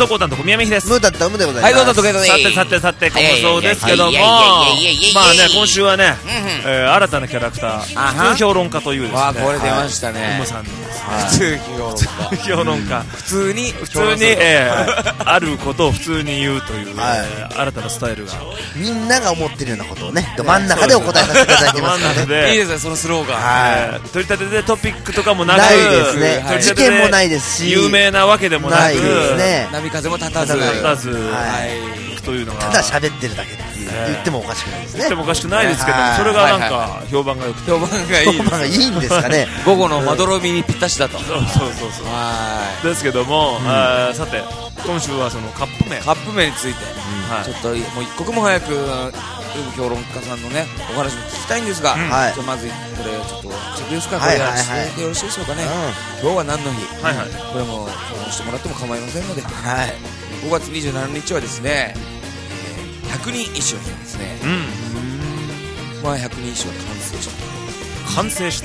送コータンと小宮美です。 ムータッタムでございます。 はい、どうぞ、どうぞ。 さて、放送ですけども、まあね、今週はね、新たなキャラクター、普通評論家というですね。 わあ、これ出ましたね。 ムさんです。 普通評論家。 普通に、 あることを普通に言うという、新たなスタイルが。 みんなが思ってるようなことをね、ど真ん中でお答えさせていただいてますからね。 いいですね、そのスローガン。 取り立てでトピックとかもなく、 ないですね。事件もないですし、 有名なわけでもなく、 ないですね。 波風も立たず、 というのがただ喋ってるだけって言ってもおかしくないですね。 言ってもおかしくないですけど、それがなんか評判が良くて、 評判がいい。 評判がいいんですかね。 午後のまどろみにぴったしだと。 そう。ですけども、さて今週はそのカップ麺について、ちょっともう一刻も早く評論家さんのねお話を聞きたいんですが、まずこれちょっと直ですからこれやらせてよろしいでしょうかね。今日は何の日、これも評論してもらっても構いませんので、5月27日はですね、百人一首の日ですね。まあ百人一首は完成した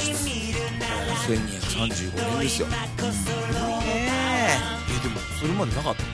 1235年ですよ。 でもそれまでなかった？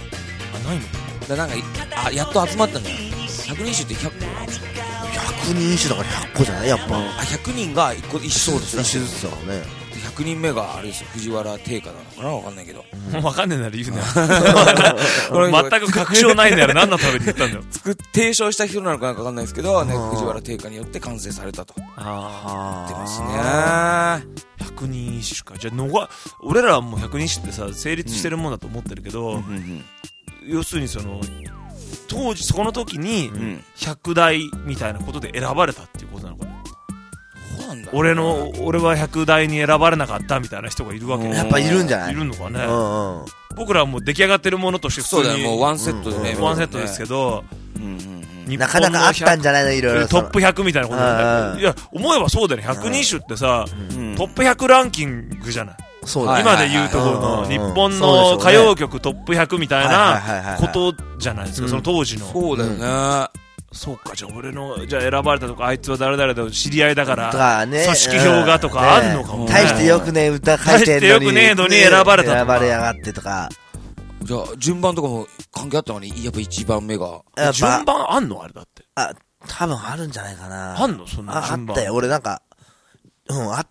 ないの？ だなんかやっと集まったんだよ。百人一首って100個なんですか ？100人一首だから100個じゃないやっぱ。 100人が1個一首ですらしい 1首ずつだからね。 100人目があれですよ、藤原定家なのかな、わかんないけど。 わかんねえなら言うね。全く確証ないなら何のために言ったんだよ。 提唱した人なのかなんかわかんないですけど、ね、藤原定家によって完成されたと。言ってますね。 100人一首か。じゃあ俺らはもう100人一首ってさ、成立してるもんだと思ってるけど、要するにその当時そこの時に100代みたいなことで選ばれたっていうことなのかな。俺は100代に選ばれなかったみたいな人がいるわけ。 やっぱいるんじゃない？ いるのかね。僕らはもう出来上がってるものとして普通に、 そうだよ、もうワンセットでね、 ワンセットですけど、 なかなかあったんじゃないの、いろいろトップ100みたいなことなんだけど、いや思えばそうだよね。100人種ってさ、トップ100ランキングじゃない。今で言うところの日本の歌謡曲トップ100みたいなことじゃないですか、その当時の。 そうだよね。 そうか、じゃあじゃあ選ばれたとか、あいつは誰々と知り合いだから組組織票がとかあるのかもね。 大してよくね歌書いてんのに大してよくねえのに選ばれたとか、 選ばれやがってとか。 じゃあ順番とかも関係あったのに、やっぱ一番目が順番あんの？あれだって。 多分あるんじゃないかな。 あんの？そんな順番。 あったよ、俺なんかあった。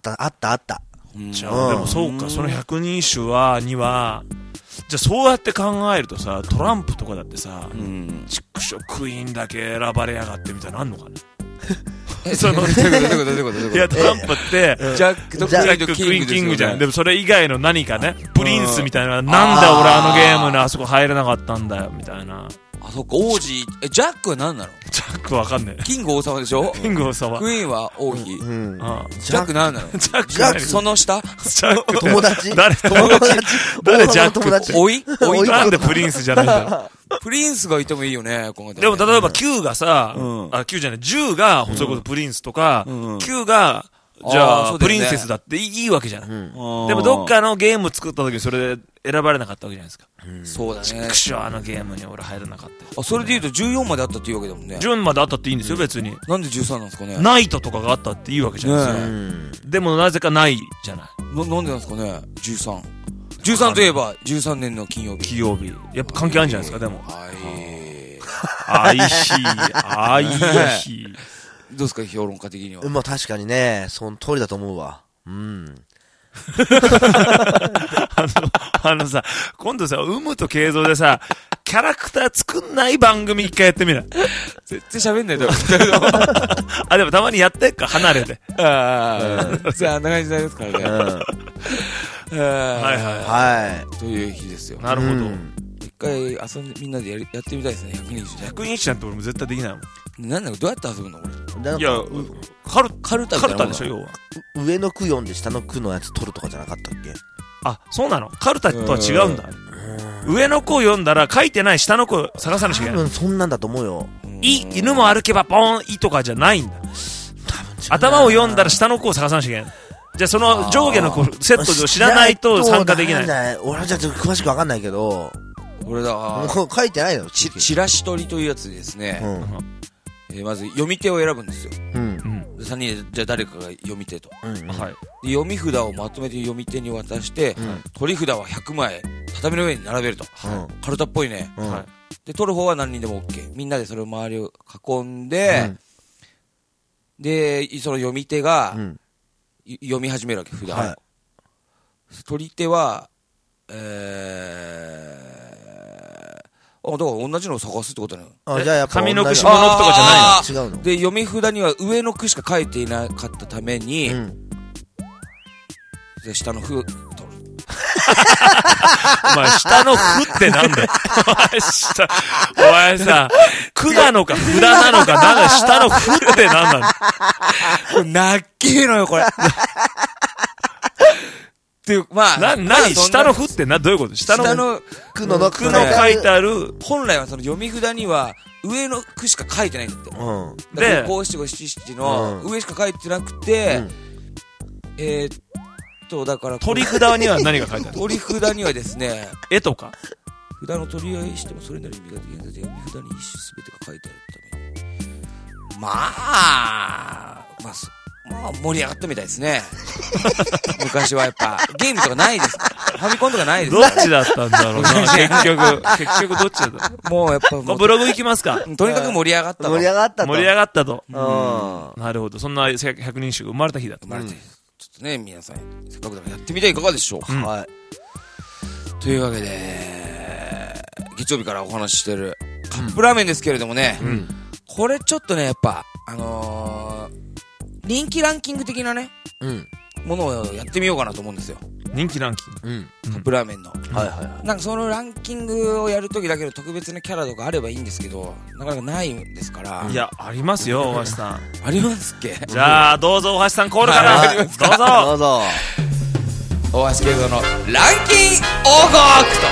じゃあでもそうか、その百人一首にはじゃあそうやって考えるとさ、トランプとかだってさ、チクショクイーンだけ選ばれやがってみたいなのあんのかね。そのいや、トランプってジャックとクイーンキングじゃん。でもそれ以外の何かね、プリンスみたいな、なんだ俺あのゲームにあそこ入れなかったんだよみたいな。 そっか、王子、ジャックは何なの？ ジャックわかんねえ。 キング王様でしょ？ キング王様。 クイーンは王妃。ジャック何なの？ ジャックその下？ ジャック友達？ 誰ジャック？ おいなんでプリンスじゃないんだ。 プリンスがいてもいいよね、今後でも例えば Q がさ、Q じゃない、10がそれこそプリンスとか、Q がじゃあプリンセスだっていいわけじゃない。でもどっかのゲーム作った時にそれで選ばれなかったわけじゃないですか。 そうだね。 くしょ、あのゲームに俺入らなかった。 それで言うと14まであったっていうわけだもんね。 14まであったっていいんですよ、別に。 なんで13なんですかね。 ナイトとかがあったっていいわけじゃないですか。でもなぜかないじゃない。 なんでなんですかね、13といえば13年の金曜日。 やっぱ関係あるんじゃないですか、でも。 どうですか、評論家的には。 まあ確かにね、その通りだと思うわ。 さ、今度さ、有無と慶三でさ、キャラクター作んない番組一回やってみない？ 絶対喋んないだろ。 でもたまにやってっか、離れて。 じゃあ、あんな感じですからね。 はい。 という日ですよ。 なるほど。 一回みんなでやってみたいですね、100人一首。 100人一首なんて俺も絶対できないもん。 なんだろう、どうやって遊ぶの俺。 いや、カルタでしょ、要は。 上の句読んで下の句のやつ取るとかじゃなかったっけ？ そうなの？カルタとは違うんだ。上の句を読んだら書いてない下の句を探さなきゃいけない。 そんなんだと思うよ。 犬も歩けばポーン、いとかじゃないんだ。頭を読んだら下の句を探さなきゃいけない。じゃあその上下のセットを知らないと参加できない。 俺はじゃあ詳しくわかんないけど、 俺だ、 書いてないの？ チラシ取りというやつですね。まず読み手を選ぶんですよ。3人でじゃあ誰かが読み手と、で読み札をまとめて読み手に渡して、取り札は100枚畳の上に並べると。カルタっぽいね。で、取る方は何人でも OK。みんなでそれを周りを囲んで、で、その読み手が、読み始めるわけ、札を。取り手は、だから同じのを探すってことなの。 じゃあやっぱ上の句下の句とかじゃないの。 違うの。 で、読み札には上の句しか書いていなかったために、で下の句取る。 お前、下の句ってなんだよ。お前さ、句なのか札なのか、なんか下の句ってなんなの。 なっけーのよ、これ。っていう、まあ。 何下の句ってどういうこと下の句の書いてある。 本来はその読み札には上の句しか書いてないんだって。で、五七五七七の上しか書いてなくて、だから。 取り札には何が書いてある？ 取り札にはですね、 絵とか札の取り合いしてもそれなりに意味が現在で読み札に一種すべてが書いてあるために。まあ、盛り上がったみたいですね。昔はやっぱ、ゲームとかないですから。ファミコンとかないですどっちだったんだろうな、結局どっちだった。 もうやっぱブログ行きますか。 とにかく盛り上がったと。 盛り上がったと。 なるほど。そんな百人衆が生まれた日だった。 ちょっとね、皆さん、せっかくだからやってみてはいかがでしょうか。はい。というわけで、月曜日からお話ししてるカップラーメンですけれどもね、これちょっとね、やっぱ、人気ランキング的なね、ものをやってみようかなと思うんですよ。 人気ランキング、 カップラーメンの。なんかそのランキングをやるときだけの特別なキャラとかあればいいんですけど、なかなかないんですから。 いや、ありますよ、大橋さん。 ありますっけ？ じゃあ、どうぞ大橋さんコールから。どうぞ。 大橋圭三のランキン王国と。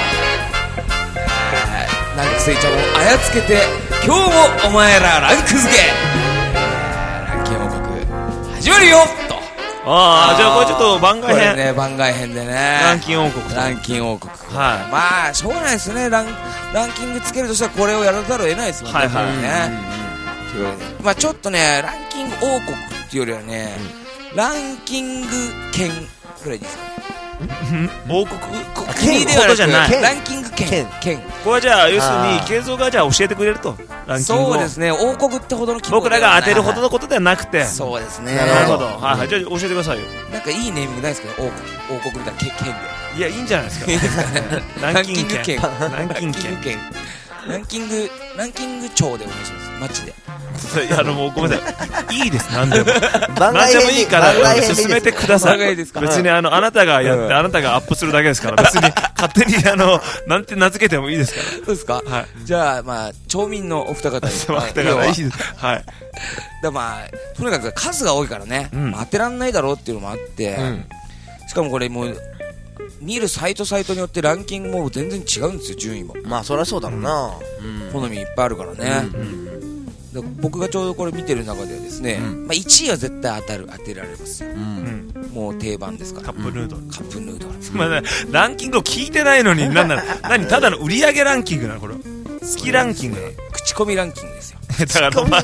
なんかスイちゃんをあやつけて、今日もお前らランク付け。ランキン王国、始まるよと。 じゃあこれちょっと番外編。 これね、番外編でね。 ランキン王国。 ランキン王国。 はい。 まあ、しょうがないですね。ランキングつけるとしたらこれをやらざるを得ないですもんね。はいはい。まあちょっとね、ランキング王国っていうよりはね、ランキング県ぐらいですかね。 王国国ではなくランキング県。 これはじゃあ、要するに、慶三がじゃあ教えてくれると。ランキングを。 そうですね。王国ってほどの規模僕らが当てるほどのことではなくて。 そうですね。 なるほど。はい。じゃあ教えてくださいよ。 なんかいいネーミングないですか？王国みたいな県で。 いや、いいんじゃないですか。 いいですかね。 ランキング県。 ランキング県。ランキング町でお願いします。マッチで。 もうごめんなさい。いいです。何でも。何でもいいから進めてください。別にあなたがやって、あなたがアップするだけですから、別に勝手になんて名付けてもいいですから。 そうですか？はい。じゃあ、まあ、町民のお二方に。 お二方いいです。はい。 まあ、とにかく数が多いからね、当てらんないだろうっていうのもあって、しかもこれもう、見るサイトによってランキングも全然違うんですよ、順位も。 まあそりゃそうだろうな。 好みいっぱいあるからね。僕がちょうどこれ見てる中ではですね、まあ1位は絶対当てられますよ。もう定番ですから。 カップヌードル。 カップヌードル。 まあランキングを聞いてないのに、何ただの売り上げランキングなのこれ。好きランキングなの。 口コミランキングですよ。 だからお前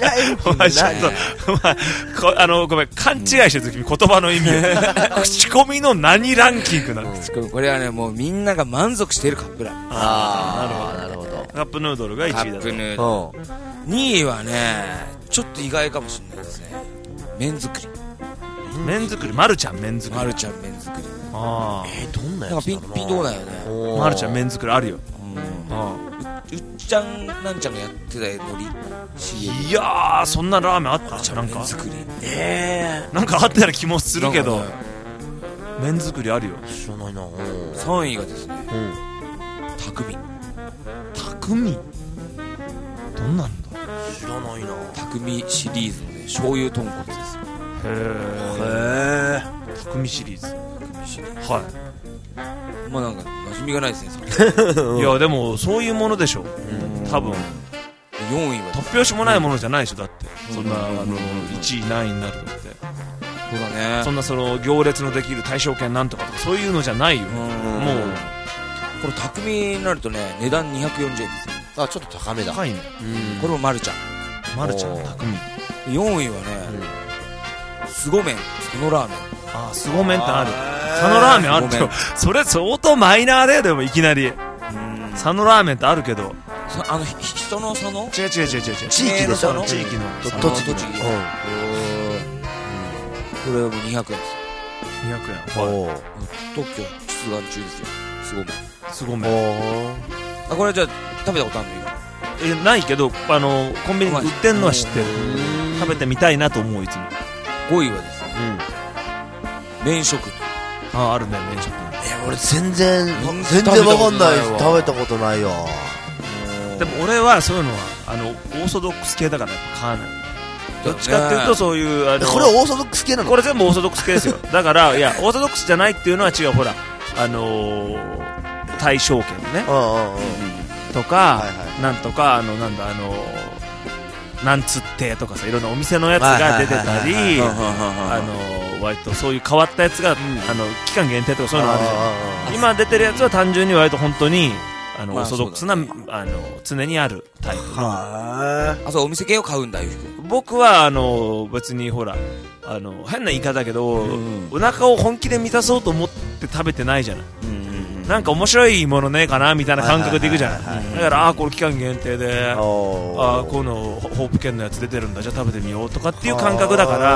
ごめん、勘違いしてる時に言葉の意味を。口コミの何ランキングなの？ これはね、もうみんなが満足しているカップラーメン。 なるほど。 カップヌードルが1位だと。 カップヌードル。2位はね、ちょっと意外かもしれないですね。麺作り。 麺作り、まるちゃん麺作り。 まるちゃん麺作り。 どんなやつだろうな。 ピンとこないよね。 まるちゃん麺作りあるよ。 うっちゃんなんちゃんがやってたノリ。 いやー、そんなラーメンあったなんか。 麺作り。 なんかあったような気もするけど。麺作りあるよ。 知らないな。 3位がですね、匠。 どんなんだ？ 知らないな。 匠シリーズのね、醤油豚骨ですよ。 へー。匠シリーズ。はい。 まあなんか馴染みがないですね。 いやでもそういうものでしょ。多分。 4位は突拍子もないものじゃないでしょ。だってそんな1位何位になるのって。 そうだね。 そんな行列のできる大正圏なんとかとかそういうのじゃないよ。もうこれ匠になるとね、値段240円ですよ。 ちょっと高めだ。 高いね。 これもまるちゃん。 まるちゃん匠。 4位はね、凄麺そのラーメン。 すご麺ってある。佐野ラーメンあるけど、それ相当マイナーだよ。でもいきなり佐野ラーメンってあるけど、 人の佐野？ 違う地域でしょ。 地域の栃木。これはもう200円ですよ。 200円。 特許出願中ですよ。 すご麺。 これじゃあ食べたことあるの？ ないけど、コンビニに売ってんのは知ってる。食べてみたいなと思う。いつも 5位はですね、麺職人。 あるね、麺職人。 俺全然わかんない。食べたことないよ。 でも俺はそういうのはオーソドックス系だからやっぱ買わない。どっちかっていうとそういうこれはオーソドックス系なの？ これ全部オーソドックス系ですよ。だからいやオーソドックスじゃないっていうのは違う。ほら大正圏ねとかなんとかなんつってとかさ、いろんなお店のやつが出てたり、割とそういう変わったやつが期間限定とかそういうのあるじゃん。今出てるやつは単純に割と本当にオーソドックスな常にあるタイプの。 そうお店系を買うんだ。 僕は別にほら変な言い方だけど、お腹を本気で満たそうと思って食べてないじゃない。なんか面白いものねえかなみたいな感覚でいくじゃない。だからこれ期間限定でこのホープ券のやつ出てるんだ、じゃあ食べてみようとかっていう感覚だから、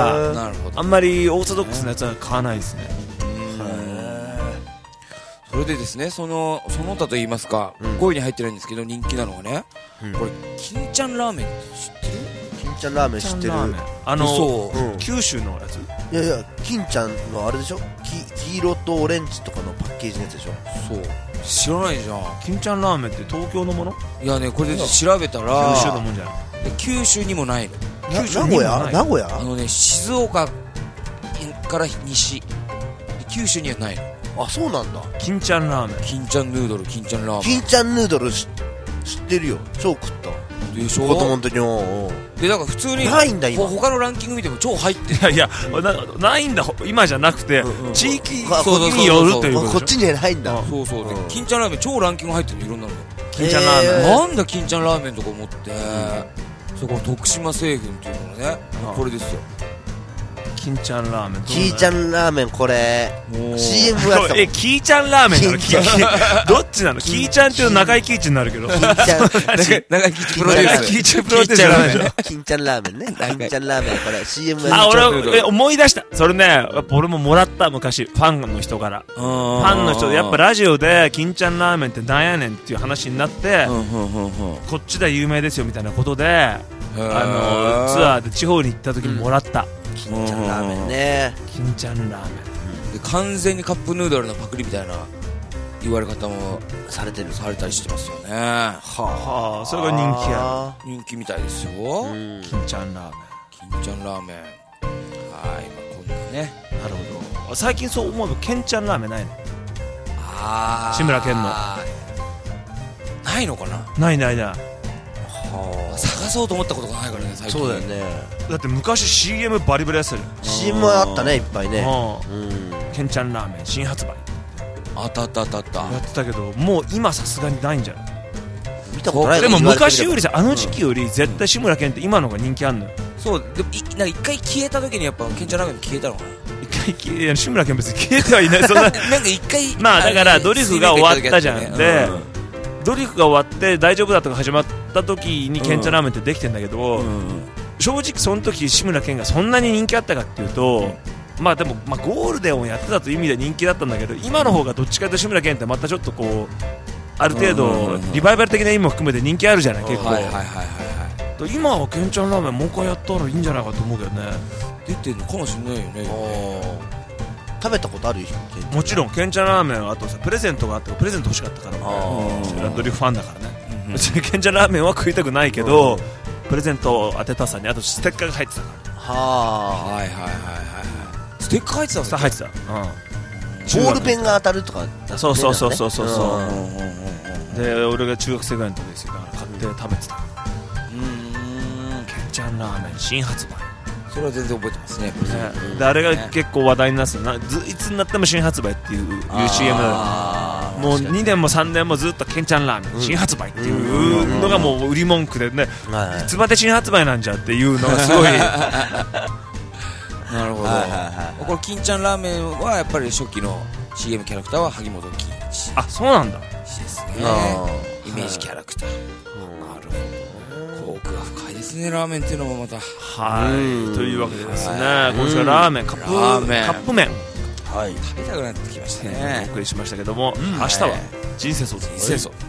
あんまりオーソドックスなやつは買わないですね。 それでですね、その他と言いますか、5位に入ってないんですけど人気なのはね、これ金ちゃんラーメンって知ってる？ 金ちゃんラーメン知ってる。 九州のやつ。 いや金ちゃんのあれでしょ。黄色とオレンジとかのパッケージのやつでしょ。 そう知らないじゃん。 金ちゃんラーメンって東京のもの？ いやね、これで調べたら九州のもんじゃない。 九州にもないの。 名古屋静岡から西、九州にはないの。 あ、そうなんだ。 金ちゃんラーメン、 金ちゃんヌードル、金ちゃんラーメン。 金ちゃんヌードル知ってるよ。超食ったでしょ。 子供の時に。 でだから普通にないんだ今。 他のランキング見ても超入ってる。 いやないんだ。今じゃなくて地域によるということ。 こっちにはないんだ。 そう金ちゃんラーメン超ランキング入ってるの、いろんなの。 金ちゃんラーメンなんだ金ちゃんラーメンとか思って、そこ徳島製粉っていうのがね、これですよ。 金ちゃんラーメン。 キーちゃんラーメン、これ CM やったもん。 キーちゃんラーメンなの？どっちなの？キーちゃんっていうと中井貴一になるけど。 中井貴一プロデュース。 キーちゃんプロデュースじゃないでしょ。 金ちゃんラーメンね。金ちゃんラーメン、これ CM やった。俺思い出した。それね、俺ももらった昔ファンの人から。ファンの人でやっぱラジオで金ちゃんラーメンってなんやねんっていう話になって、こっちで有名ですよみたいなことでツアーで地方に行った時にもらった。 金ちゃんラーメンね。 金ちゃんラーメンで完全にカップヌードルのパクリみたいな言われ方もされたりしてますよね。 はあ、それが人気みたいですよ。 金ちゃんラーメン。 金ちゃんラーメン。はい、こんなね。 なるほど。最近そう思うとケンちゃんラーメンないの？志村けんのないのかな。 ない。 探そうと思ったことがないからね、最近。 そうだよね。 だって昔 CM バリバリやってたじゃん。 CM もあったね、いっぱいね。 ケンちゃんラーメン新発売あったやってたけど、もう今さすがにないんじゃない？ 見たことない。 でも昔よりさ、時期より絶対志村けんって今の方が人気あんのよ。 そうでもなんか一回消えた時にやっぱケンちゃんラーメン消えたのかな。 いや志村けん別に消えてはいない。そんななんか一回まあだからドリフが終わったじゃん。でドリフが終わって大丈夫だとか始まった時にケンちゃんラーメンってできてんだけど、正直その時志村けんがそんなに人気あったかっていうと、まあでもゴールデンをやってたという意味で人気だったんだけど、今の方がどっちかというと志村けんってまたちょっとこうある程度リバイバル的な意味も含めて人気あるじゃない結構。今はケンちゃんラーメンもう一回やったらいいんじゃないかと思うけどね。 出てるのかもしれないよね。 食べたことある？ もちろんケンちゃんラーメンはあとさプレゼントがあってプレゼント欲しかったからランドリーファンだからね。別にケンちゃんラーメンは食いたくないけどプレゼントを当てたさにあとステッカーが入ってたから。 ステッカー入ってた。 入ってた。 ボールペンが当たるとか。 そうで俺が中学生ぐらいの時ですよ。だから買って食べてた。ケンちゃんラーメン新発売。 それは全然覚えてますね。 であれが結構話題になってた。いつになっても新発売っていう CM もう2年も3年もずっとケンちゃんラーメン新発売っていうのがもう売り文句でね、いつまで新発売なんじゃっていうのがすごいなるほど。これ金ちゃんラーメンはやっぱり初期の CM キャラクターは萩本欽一。 あ、そうなんだ。 ですね。イメージキャラクター。なるほど。奥が深いですね、ラーメンっていうのもまた。 はい。というわけでですね、今週はラーメン、カップ麺。 はい。食べたくなってきましたね。 お送りしましたけども、明日は人生相談。